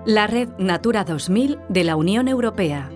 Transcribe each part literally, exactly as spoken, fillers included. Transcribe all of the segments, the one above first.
La Red Natura dos mil de la Unión Europea.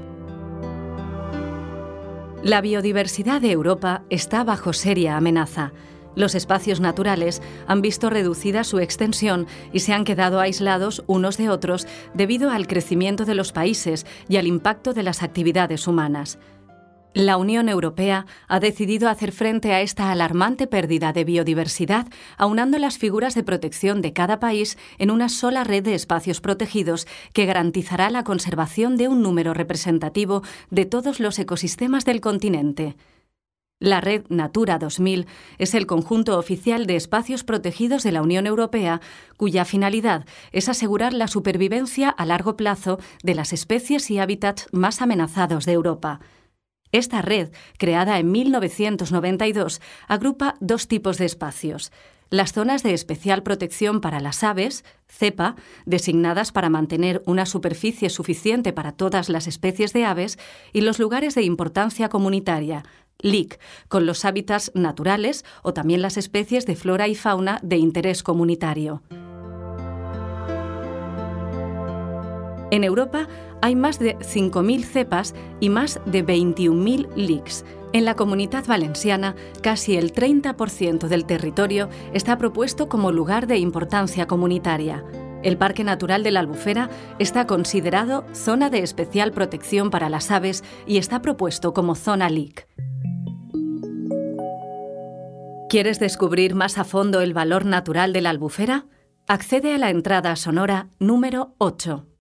La biodiversidad de Europa está bajo seria amenaza. Los espacios naturales han visto reducida su extensión y se han quedado aislados unos de otros debido al crecimiento de los países y al impacto de las actividades humanas. La Unión Europea ha decidido hacer frente a esta alarmante pérdida de biodiversidad, aunando las figuras de protección de cada país en una sola red de espacios protegidos que garantizará la conservación de un número representativo de todos los ecosistemas del continente. La Red Natura dos mil es el conjunto oficial de espacios protegidos de la Unión Europea, cuya finalidad es asegurar la supervivencia a largo plazo de las especies y hábitats más amenazados de Europa. Esta red, creada en mil novecientos noventa y dos, agrupa dos tipos de espacios: las zonas de especial protección para las aves, CEPA, designadas para mantener una superficie suficiente para todas las especies de aves, y los lugares de importancia comunitaria, LIC, con los hábitats naturales o también las especies de flora y fauna de interés comunitario. En Europa hay más de cinco mil cepas y más de veintiún mil LICs. En la Comunitat Valenciana, casi el treinta por ciento del territorio está propuesto como lugar de importancia comunitaria. El Parque Natural de la Albufera está considerado zona de especial protección para las aves y está propuesto como zona LIC. ¿Quieres descubrir más a fondo el valor natural de la Albufera? Accede a la entrada sonora número ocho.